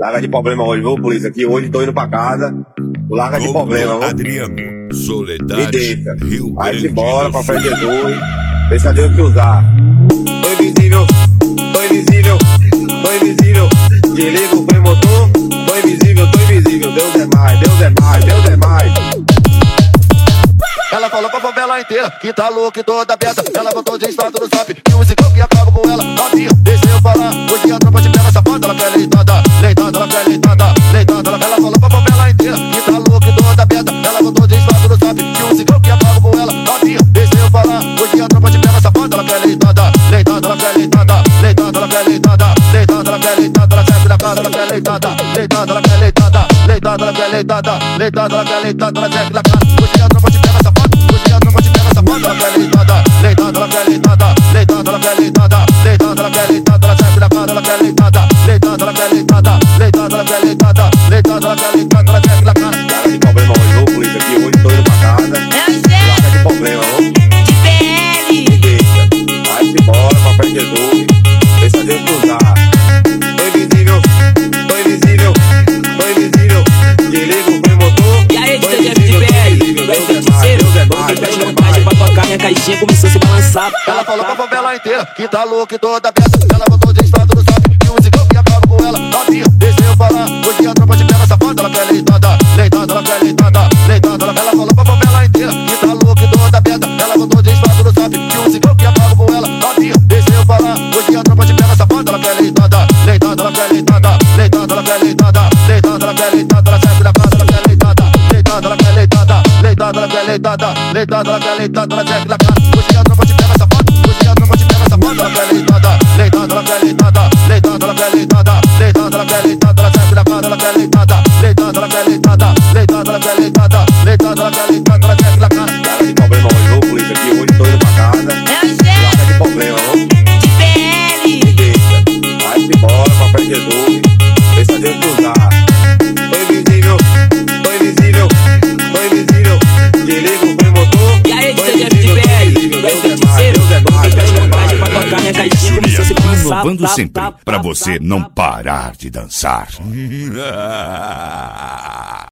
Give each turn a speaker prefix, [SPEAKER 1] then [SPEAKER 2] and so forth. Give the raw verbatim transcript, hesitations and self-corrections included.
[SPEAKER 1] Larga de problema hoje, viu, polícia? Aqui hoje tô indo pra casa. Larga de problema, viu?
[SPEAKER 2] Adriano,
[SPEAKER 1] Me
[SPEAKER 2] Soledade,
[SPEAKER 1] deixa.
[SPEAKER 2] Rio
[SPEAKER 1] Vai
[SPEAKER 2] Grande
[SPEAKER 1] embora
[SPEAKER 2] do
[SPEAKER 1] pra fé de
[SPEAKER 2] Sul.
[SPEAKER 1] Jesus. Deixa Deus te usar. Tô invisível, tô invisível, tô invisível. Desliga o freio motor. Tô invisível, tô invisível. Deus é mais, Deus é mais, Deus é mais.
[SPEAKER 3] Ela falou pra favela inteira que tá louca e toda aberta. Ela botou de estado no zap e um ciclo que acaba com ela. Novinha, deixa eu falar. Hoje a tropa te pega safada. Ela quer leitada, leitada, ela quer leitada, leitada. Ela, ela falou pra favela inteira que tá louca e toda aberta. Ela botou de estado no zap e um ciclo que acaba com ela. Novinha, deixa eu falar. Hoje a tropa te pega safada. Ela quer leitada, leitada, ela quer leitada, leitada, ela quer leitada, leitada, ela quer leitada. Ela serve na cara, ela quer leitada, leitada, ela quer leitada, leitada, ela quer leitada, leitada, ela quer leitada. Ela serve na cara. Hoje a tropa te pega safada. Hoje a tropa te pega safada. Ela quer leitada, leitada, ela quer leitada, leitada, ela quer leitada, leitada, ela quer leitada. Ela serve na cara, ela quer leitada, leitada, ela quer leitada, leitada, ela quer leitada, leitada, ela quer leitada. Ela serve na cara.
[SPEAKER 1] Larga de problema hoje, viu, polícia? Aqui hoje tô indo pra casa. Larga de problema, viu? Me deixa. Vai embora pra fé de Jesus. Deixa Deus te usar. Tô invisível, tô invisível, tô invisível. Desliga o freio motor.
[SPEAKER 4] E aí,
[SPEAKER 1] Tô
[SPEAKER 4] D J
[SPEAKER 1] invisível, tô
[SPEAKER 4] F P L,
[SPEAKER 1] invisível.
[SPEAKER 4] vai
[SPEAKER 1] Deus
[SPEAKER 4] ser
[SPEAKER 1] é mais,
[SPEAKER 4] terceiro.
[SPEAKER 1] Deus é
[SPEAKER 4] Quando
[SPEAKER 1] mais,
[SPEAKER 4] eu pede
[SPEAKER 1] Deus é
[SPEAKER 4] vontade
[SPEAKER 1] mais.
[SPEAKER 4] pra tocar, minha caixinha começou a se balançar.
[SPEAKER 3] Ela falou pra favela inteira que tá louca e toda aberta. Ela botou de estado no zap e um ciclo que acaba com ela. Novinha, deixa eu falar. Hoje a tropa te pega safada. Ela quer leitada, leitada, ela quer leitada, leitada. Ela, ela falou pra favela inteira que tá louca e toda aberta. Ela botou de estado no zap e um ciclo que acaba com ela. Novinha, deixa eu falar. Hoje a tropa te pega safada. Ela quer leitada, leitada, ela quer leitada, leitada, ela quer leitada, leitada, ela quer leitada. Ela serve na casa, ela quer leitada, leitada, ela quer leitada, leitada, ela quer leitada, leitada, ela quer leitada. Ela serve na casa. Hoje a tropa te pega safada. Hoje a tropa te pega safada. Ela quer leitada, leitada, ela quer leitada, leitada, ela quer leitada, leitada, ela quer leitada. Ela serve na casa, ela quer leitada, leitada, ela quer leitada, leitada, ela quer leitada, leitada, ela quer leitada. Ela serve na casa.
[SPEAKER 1] Larga de problema hoje, viu, polícia? Aqui hoje tô indo pra casa. Larga de problema, viu? Me deixa. Vai embora pra fé de Jesus. Deixa Deus te usar. Tô invisível, tô invisível, tô invisível. Desliga o freio motor.
[SPEAKER 4] E aí,
[SPEAKER 1] Tô
[SPEAKER 4] D J
[SPEAKER 1] invisível, tô
[SPEAKER 4] F P L,
[SPEAKER 1] invisível.
[SPEAKER 4] vai
[SPEAKER 1] Deus
[SPEAKER 4] ser
[SPEAKER 1] é mais,
[SPEAKER 4] terceiro.
[SPEAKER 1] Deus é
[SPEAKER 4] Quando
[SPEAKER 1] mais,
[SPEAKER 4] eu pede
[SPEAKER 1] Deus é
[SPEAKER 4] vontade pra
[SPEAKER 1] mais.
[SPEAKER 4] tocar, minha caixinha começou a se balançar.
[SPEAKER 2] Inovando
[SPEAKER 4] Tá,
[SPEAKER 2] sempre
[SPEAKER 4] tá,
[SPEAKER 2] pra
[SPEAKER 4] tá,
[SPEAKER 2] você
[SPEAKER 4] tá,
[SPEAKER 2] não
[SPEAKER 4] tá.
[SPEAKER 2] parar de dançar.